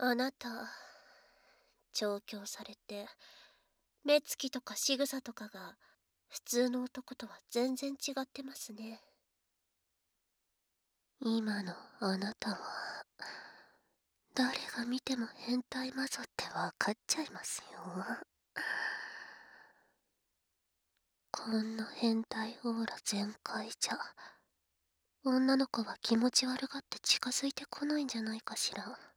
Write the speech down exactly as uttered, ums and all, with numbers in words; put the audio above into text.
あなた、調教されて、目つきとか仕草とかが、普通の男とは全然違ってますね。今のあなたは、誰が見ても変態魔女ってわかっちゃいますよ。こんな変態オーラ全開じゃ、女の子は気持ち悪がって近づいてこないんじゃないかしら。